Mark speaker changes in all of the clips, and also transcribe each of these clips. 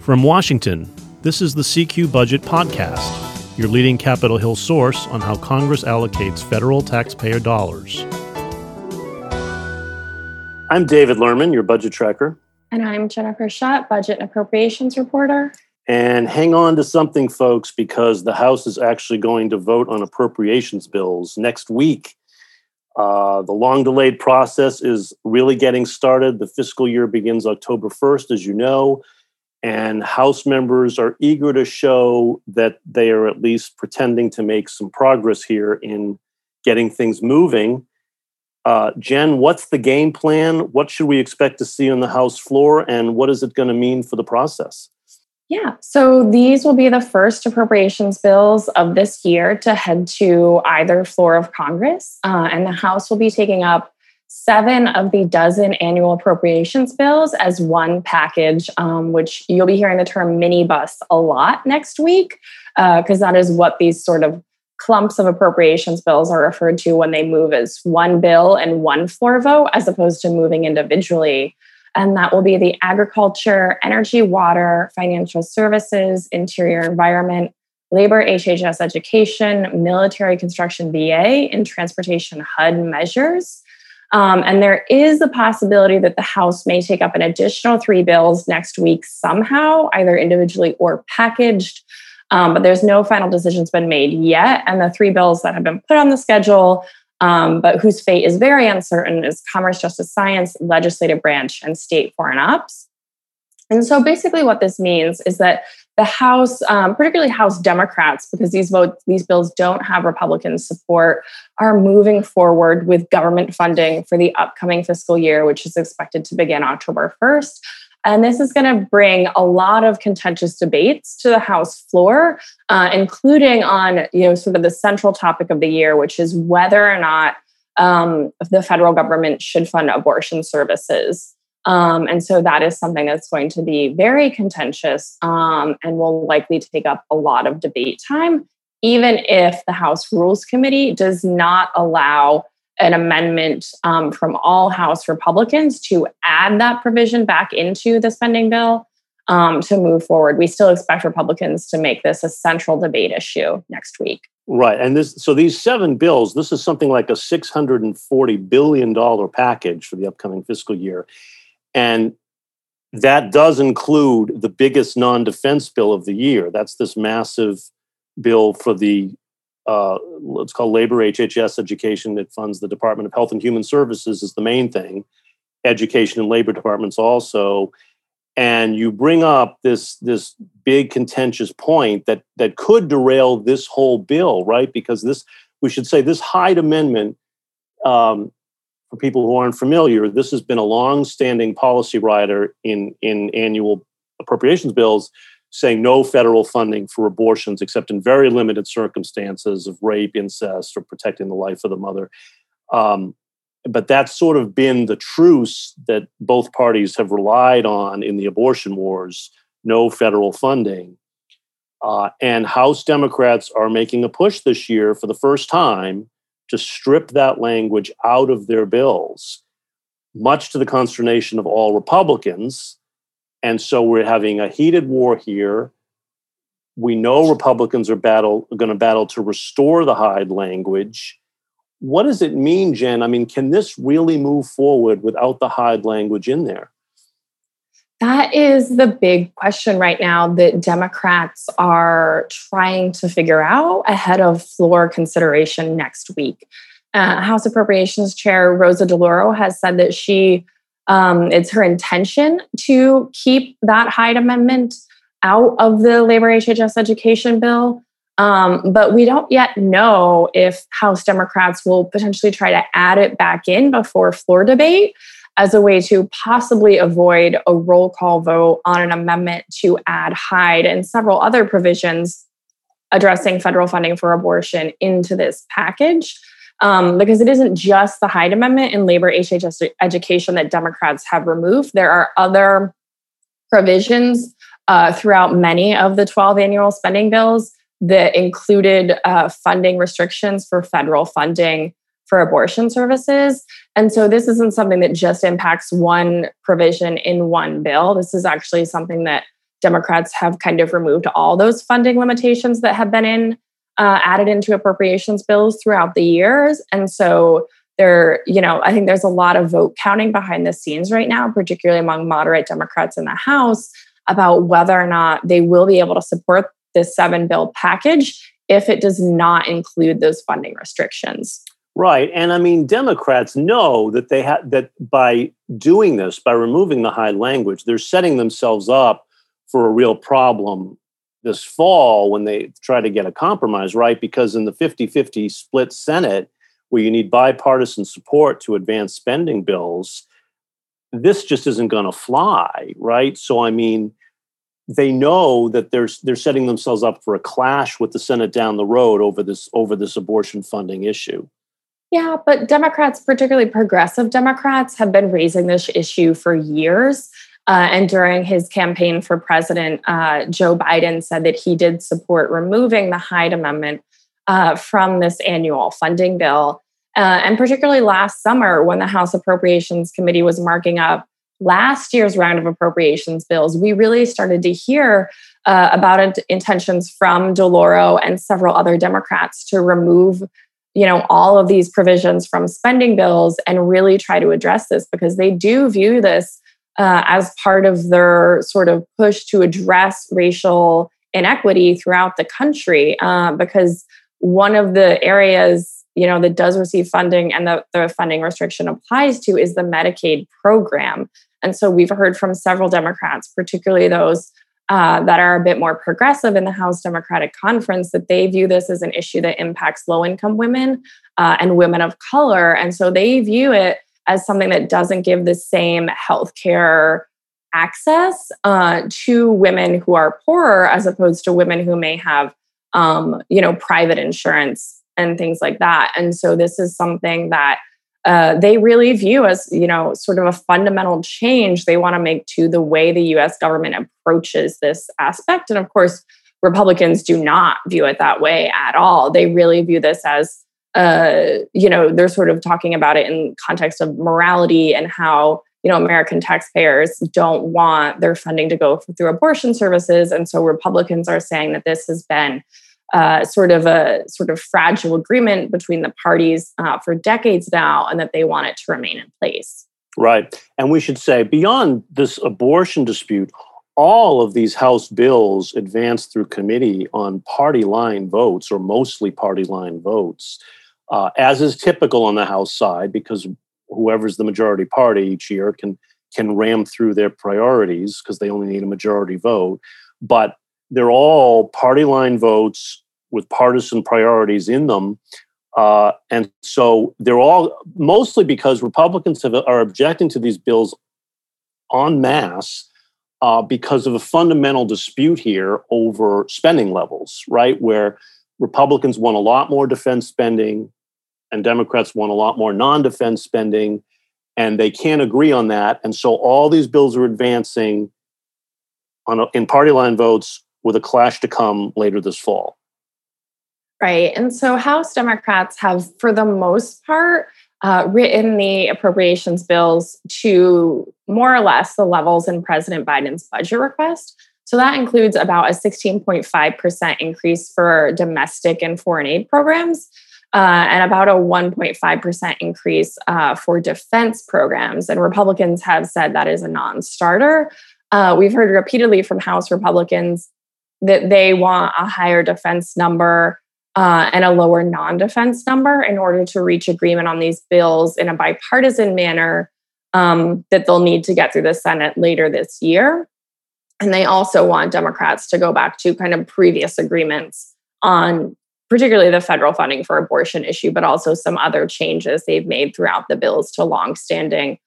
Speaker 1: From Washington, this is the CQ Budget Podcast, your leading Capitol Hill source on how Congress allocates federal taxpayer dollars. I'm David Lerman, your budget tracker.
Speaker 2: And I'm Jennifer Schutt, budget and appropriations reporter.
Speaker 1: And hang on to something, folks, because the House is actually going to vote on appropriations bills next week. The long-delayed process is really getting started. The fiscal year begins October 1st, as you know, and House members are eager to show that they are at least pretending to make some progress here in getting things moving. Jen, what's the game plan? What should we expect to see on the House floor, and what is it going to mean for the process?
Speaker 2: Yeah, so these will be the first appropriations bills of this year to head to either floor of Congress, and the House will be taking up 7 of the dozen annual appropriations bills as one package, which you'll be hearing the term minibus a lot next week, because that is what these sort of clumps of appropriations bills are referred to when they move as one bill and one floor vote, as opposed to moving individually. And that will be the agriculture, energy, water, financial services, interior environment, labor, HHS education, military construction VA, and transportation HUD measures. And there is a possibility that the House may take up an additional 3 bills next week somehow, either individually or packaged. But there's no final decisions been made yet. And the 3 bills that have been put on the schedule, but whose fate is very uncertain, is Commerce, Justice, Science, Legislative Branch, and State Foreign Ops. And so basically what this means is that the House, particularly House Democrats, because these bills don't have Republican support, are moving forward with government funding for the upcoming fiscal year, which is expected to begin October 1st. And this is going to bring a lot of contentious debates to the House floor, including on, sort of the central topic of the year, which is whether or not the federal government should fund abortion services. And so that is something that's going to be very contentious and will likely take up a lot of debate time, even if the House Rules Committee does not allow an amendment from all House Republicans to add that provision back into the spending bill to move forward. We still expect Republicans to make this a central debate issue next week.
Speaker 1: Right. And so these 7 bills, this is something like a $640 billion package for the upcoming fiscal year. And that does include the biggest non-defense bill of the year. That's this massive bill for the let's call labor HHS education that funds the Department of Health and Human Services is the main thing. Education and labor departments also. And you bring up this big contentious point that could derail this whole bill, right? Because we should say this Hyde Amendment, for people who aren't familiar, this has been a long-standing policy rider in annual appropriations bills, saying no federal funding for abortions except in very limited circumstances of rape, incest, or protecting the life of the mother. But that's sort of been the truce that both parties have relied on in the abortion wars, no federal funding. And House Democrats are making a push this year for the first time to strip that language out of their bills, much to the consternation of all Republicans. And so we're having a heated war here. We know Republicans are going to battle to restore the Hyde language. What does it mean, Jen? I mean, can this really move forward without the Hyde language in there?
Speaker 2: That is the big question right now that Democrats are trying to figure out ahead of floor consideration next week. House Appropriations Chair Rosa DeLauro has said that it's her intention to keep that Hyde Amendment out of the labor HHS education bill. But we don't yet know if House Democrats will potentially try to add it back in before floor debate as a way to possibly avoid a roll call vote on an amendment to add Hyde and several other provisions addressing federal funding for abortion into this package. Because it isn't just the Hyde Amendment in labor HHS education that Democrats have removed. There are other provisions throughout many of the 12 annual spending bills that included funding restrictions for federal funding for abortion services. And so this isn't something that just impacts one provision in one bill. This is actually something that Democrats have kind of removed all those funding limitations that have been added into appropriations bills throughout the years. And so I think there's a lot of vote counting behind the scenes right now, particularly among moderate Democrats in the House, about whether or not they will be able to support this 7-bill package if it does not include those funding restrictions.
Speaker 1: Right. And I mean, Democrats know that that by doing this, by removing the high language, they're setting themselves up for a real problem this fall when they try to get a compromise, right? Because in the 50-50 split Senate, where you need bipartisan support to advance spending bills, this just isn't going to fly, right? So, I mean, they know that they're setting themselves up for a clash with the Senate down the road over this abortion funding issue.
Speaker 2: Yeah, but Democrats, particularly progressive Democrats, have been raising this issue for years. And during his campaign for president, Joe Biden said that he did support removing the Hyde Amendment from this annual funding bill. And particularly last summer, when the House Appropriations Committee was marking up last year's round of appropriations bills, we really started to hear about intentions from DeLauro and several other Democrats to remove all of these provisions from spending bills and really try to address this, because they do view this as part of their sort of push to address racial inequity throughout the country. Because one of the areas, that does receive funding and the funding restriction applies to is the Medicaid program. And so we've heard from several Democrats, particularly those that are a bit more progressive in the House Democratic Conference, that they view this as an issue that impacts low-income women and women of color. And so they view it as something that doesn't give the same healthcare access to women who are poorer, as opposed to women who may have, private insurance and things like that. And so this is something that they really view as, sort of a fundamental change they want to make to the way the U.S. government approaches this aspect. And of course, Republicans do not view it that way at all. They really view this as, they're sort of talking about it in context of morality and how, American taxpayers don't want their funding to go through abortion services. And so Republicans are saying that this has been sort of fragile agreement between the parties for decades now, and that they want it to remain in place.
Speaker 1: Right. And we should say, beyond this abortion dispute, all of these House bills advanced through committee on party line votes, or mostly party line votes, as is typical on the House side, because whoever's the majority party each year can ram through their priorities because they only need a majority vote. But they're all party line votes with partisan priorities in them. And so they're all mostly because Republicans are objecting to these bills en masse because of a fundamental dispute here over spending levels, right? Where Republicans want a lot more defense spending and Democrats want a lot more non-defense spending, and they can't agree on that. And so all these bills are advancing in party line votes, with a clash to come later this fall.
Speaker 2: Right. And so House Democrats have, for the most part, written the appropriations bills to more or less the levels in President Biden's budget request. So that includes about a 16.5% increase for domestic and foreign aid programs, and about a 1.5% increase for defense programs. And Republicans have said that is a non-starter. We've heard repeatedly from House Republicans that they want a higher defense number and a lower non-defense number in order to reach agreement on these bills in a bipartisan manner that they'll need to get through the Senate later this year. And they also want Democrats to go back to kind of previous agreements on particularly the federal funding for abortion issue, but also some other changes they've made throughout the bills to longstanding,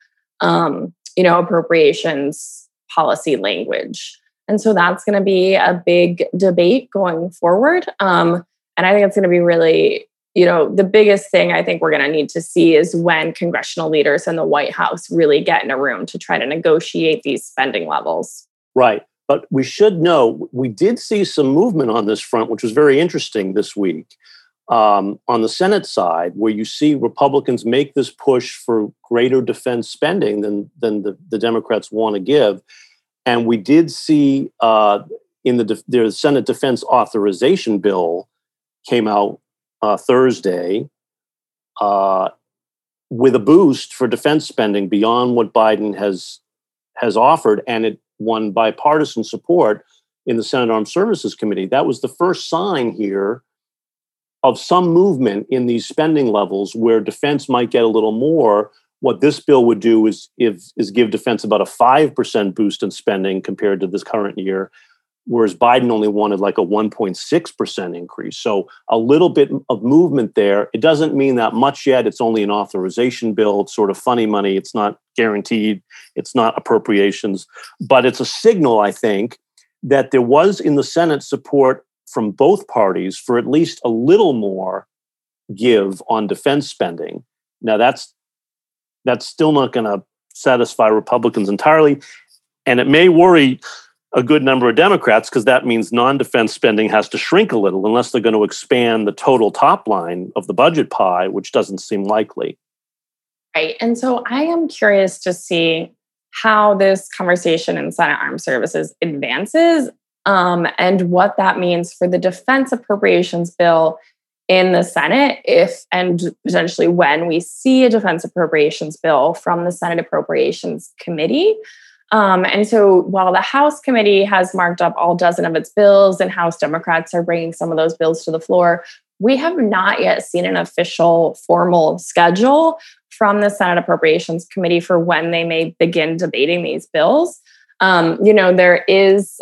Speaker 2: appropriations policy language. And so that's going to be a big debate going forward. And I think it's going to be really, the biggest thing I think we're going to need to see is when congressional leaders and the White House really get in a room to try to negotiate these spending levels.
Speaker 1: Right. But we should know, we did see some movement on this front, which was very interesting this week. On the Senate side, where you see Republicans make this push for greater defense spending than the Democrats want to give. And we did see in the Senate Defense Authorization Bill came out Thursday with a boost for defense spending beyond what Biden has offered, and it won bipartisan support in the Senate Armed Services Committee. That was the first sign here of some movement in these spending levels where defense might get a little more. What this bill would do is give defense about a 5% boost in spending compared to this current year, whereas Biden only wanted like a 1.6% increase. So a little bit of movement there. It doesn't mean that much yet. It's only an authorization bill. It's sort of funny money. It's not guaranteed. It's not appropriations. But it's a signal, I think, that there was in the Senate support from both parties for at least a little more give on defense spending. Now, that's still not going to satisfy Republicans entirely. And it may worry a good number of Democrats because that means non-defense spending has to shrink a little unless they're going to expand the total top line of the budget pie, which doesn't seem likely.
Speaker 2: Right. And so I am curious to see how this conversation in Senate Armed Services advances and what that means for the defense appropriations bill in the Senate, if and potentially when we see a defense appropriations bill from the Senate Appropriations Committee. And so while the House committee has marked up all dozen of its bills and House Democrats are bringing some of those bills to the floor, we have not yet seen an official formal schedule from the Senate Appropriations Committee for when they may begin debating these bills. There is,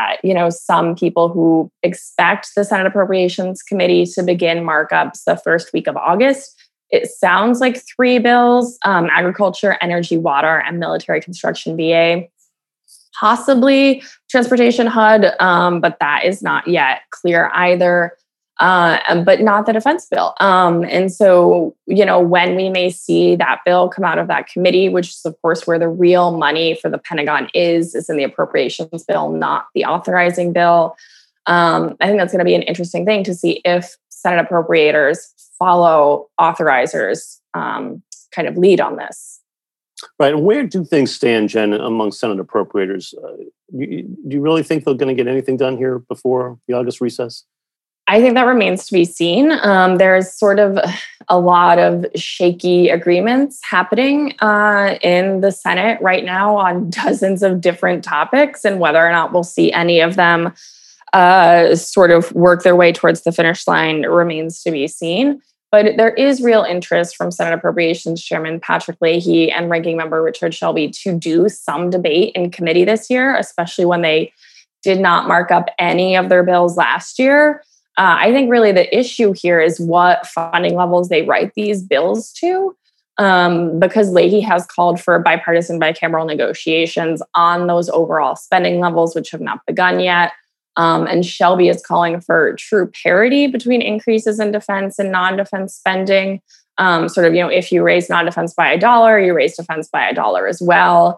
Speaker 2: some people who expect the Senate Appropriations Committee to begin markups the first week of August. It sounds like 3 bills, agriculture, energy, water, and military construction VA, possibly transportation HUD, but that is not yet clear either. But not the defense bill. And so, when we may see that bill come out of that committee, which is, of course, where the real money for the Pentagon is in the appropriations bill, not the authorizing bill. I think that's going to be an interesting thing to see if Senate appropriators follow authorizers' kind of lead on this.
Speaker 1: Right. And where do things stand, Jen, among Senate appropriators? Do you really think they're going to get anything done here before the August recess?
Speaker 2: I think that remains to be seen. There's sort of a lot of shaky agreements happening in the Senate right now on dozens of different topics, and whether or not we'll see any of them sort of work their way towards the finish line remains to be seen. But there is real interest from Senate Appropriations Chairman Patrick Leahy and Ranking Member Richard Shelby to do some debate in committee this year, especially when they did not mark up any of their bills last year. I think really the issue here is what funding levels they write these bills to, because Leahy has called for bipartisan bicameral negotiations on those overall spending levels, which have not begun yet. And Shelby is calling for true parity between increases in defense and non-defense spending. If you raise non-defense by $1, you raise defense by $1 as well,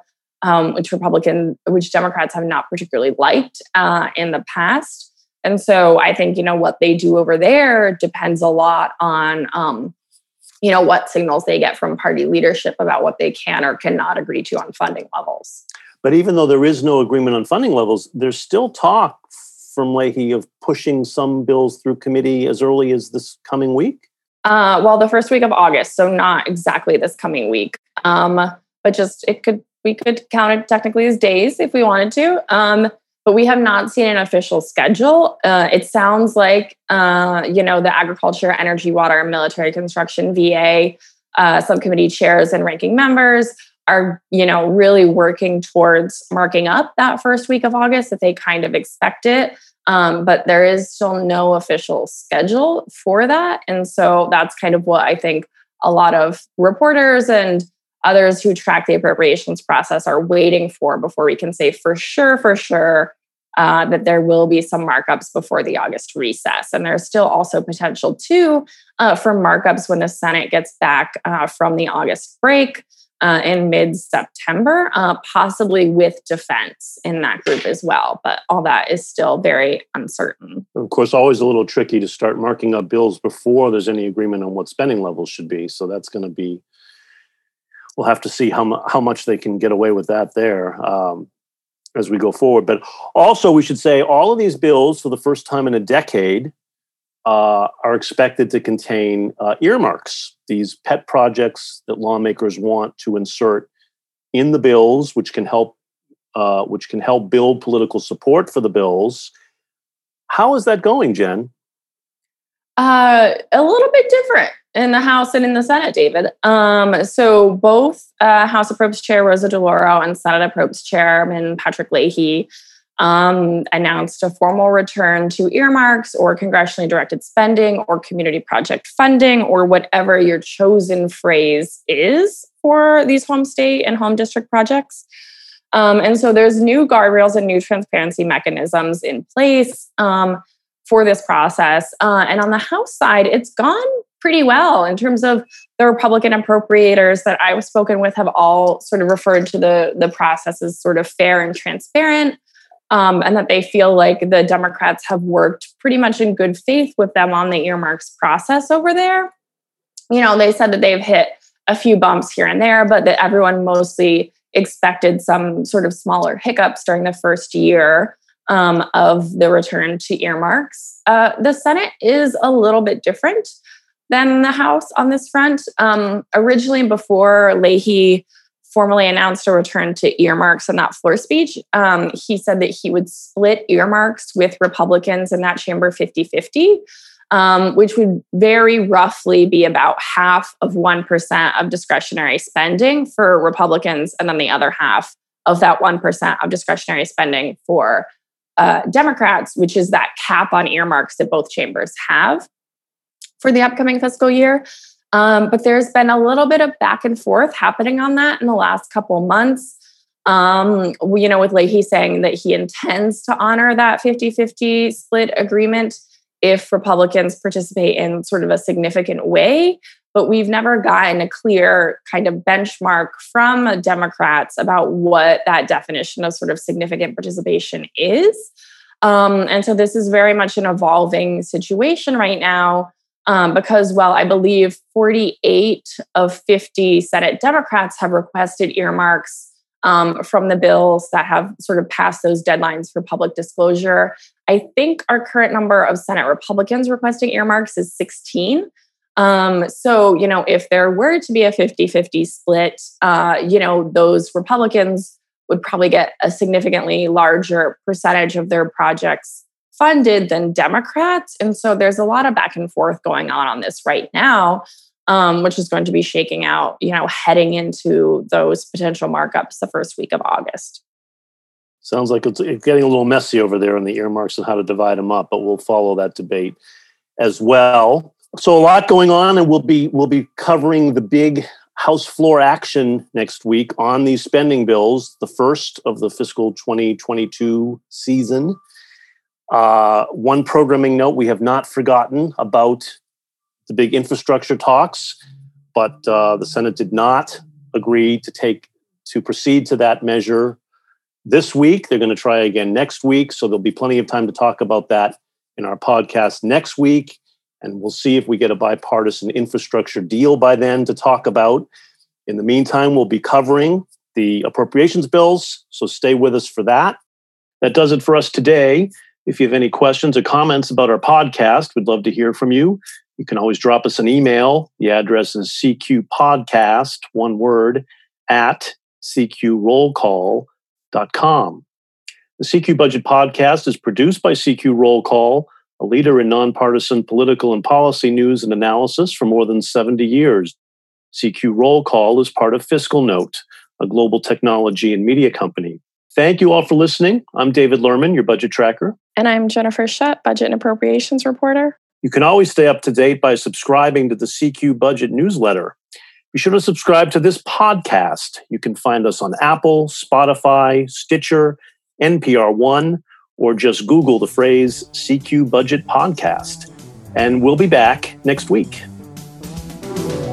Speaker 2: which Democrats have not particularly liked in the past. And so I think, what they do over there depends a lot on, what signals they get from party leadership about what they can or cannot agree to on funding levels.
Speaker 1: But even though there is no agreement on funding levels, there's still talk from Leahy of pushing some bills through committee as early as this coming week?
Speaker 2: The first week of August, so not exactly this coming week. But we could count it technically as days if we wanted to. But we have not seen an official schedule. It sounds like, the Agriculture, Energy, Water, and Military Construction VA subcommittee chairs and ranking members are, really working towards marking up that first week of August, that they kind of expect it. But there is still no official schedule for that. And so that's kind of what I think a lot of reporters and others who track the appropriations process are waiting for before we can say for sure that there will be some markups before the August recess. And there's still also potential too for markups when the Senate gets back from the August break in mid-September, possibly with defense in that group as well. But all that is still very uncertain.
Speaker 1: Of course, always a little tricky to start marking up bills before there's any agreement on what spending levels should be. So that's going to be, we'll have to see how much they can get away with that there. as we go forward. But also, we should say all of these bills, for the first time in a decade, are expected to contain earmarks, these pet projects that lawmakers want to insert in the bills, which can help build political support for the bills. How is that going, Jen?
Speaker 2: A little bit different in the House and in the Senate, David. So both House Appropriations Chair Rosa DeLauro and Senate Appropriations Chairman Patrick Leahy announced a formal return to earmarks or congressionally directed spending or community project funding or whatever your chosen phrase is for these home state and home district projects. And so there's new guardrails and new transparency mechanisms in place for this process. And on the House side, it's gone pretty well in terms of the Republican appropriators that I've spoken with have all sort of referred to the process as sort of fair and transparent. And that they feel like the Democrats have worked pretty much in good faith with them on the earmarks process over there. You know, they said that they've hit a few bumps here and there, but that everyone mostly expected some sort of smaller hiccups during the first year of the return to earmarks. The Senate is a little bit different than the House on this front. Originally, before Leahy formally announced a return to earmarks in that floor speech, he said that he would split earmarks with Republicans in that chamber 50-50, which would very roughly be about half of 1% of discretionary spending for Republicans, and then the other half of that 1% of discretionary spending for Democrats, which is that cap on earmarks that both chambers have for the upcoming fiscal year. But there's been a little bit of back and forth happening on that in the last couple months. With Leahy saying that he intends to honor that 50-50 split agreement if Republicans participate in sort of a significant way. But we've never gotten a clear kind of benchmark from Democrats about what that definition of sort of significant participation is. And so this is very much an evolving situation right now. Because, well, I believe 48 of 50 Senate Democrats have requested earmarks from the bills that have sort of passed those deadlines for public disclosure. I think our current number of Senate Republicans requesting earmarks is 16. So, if there were to be a 50-50 split, those Republicans would probably get a significantly larger percentage of their projects funded than Democrats. And so there's a lot of back and forth going on this right now, which is going to be shaking out, heading into those potential markups the first week of August.
Speaker 1: Sounds like it's getting a little messy over there on the earmarks and how to divide them up, but we'll follow that debate as well. So a lot going on, and we'll be covering the big House floor action next week on these spending bills, the first of the fiscal 2022 season. One programming note, we have not forgotten about the big infrastructure talks, but the Senate did not agree to proceed to that measure this week. They're going to try again next week, so there'll be plenty of time to talk about that in our podcast next week, and we'll see if we get a bipartisan infrastructure deal by then to talk about. In the meantime, we'll be covering the appropriations bills, so stay with us for that. That does it for us today. If you have any questions or comments about our podcast, we'd love to hear from you. You can always drop us an email. The address is cqpodcast, one word, @cqrollcall.com. The CQ Budget Podcast is produced by CQ Roll Call, a leader in nonpartisan political and policy news and analysis for more than 70 years. CQ Roll Call is part of Fiscal Note, a global technology and media company. Thank you all for listening. I'm David Lerman, your budget tracker.
Speaker 2: And I'm Jennifer Shutt, budget and appropriations reporter.
Speaker 1: You can always stay up to date by subscribing to the CQ Budget newsletter. Be sure to subscribe to this podcast. You can find us on Apple, Spotify, Stitcher, NPR One, or just Google the phrase CQ Budget Podcast. And we'll be back next week.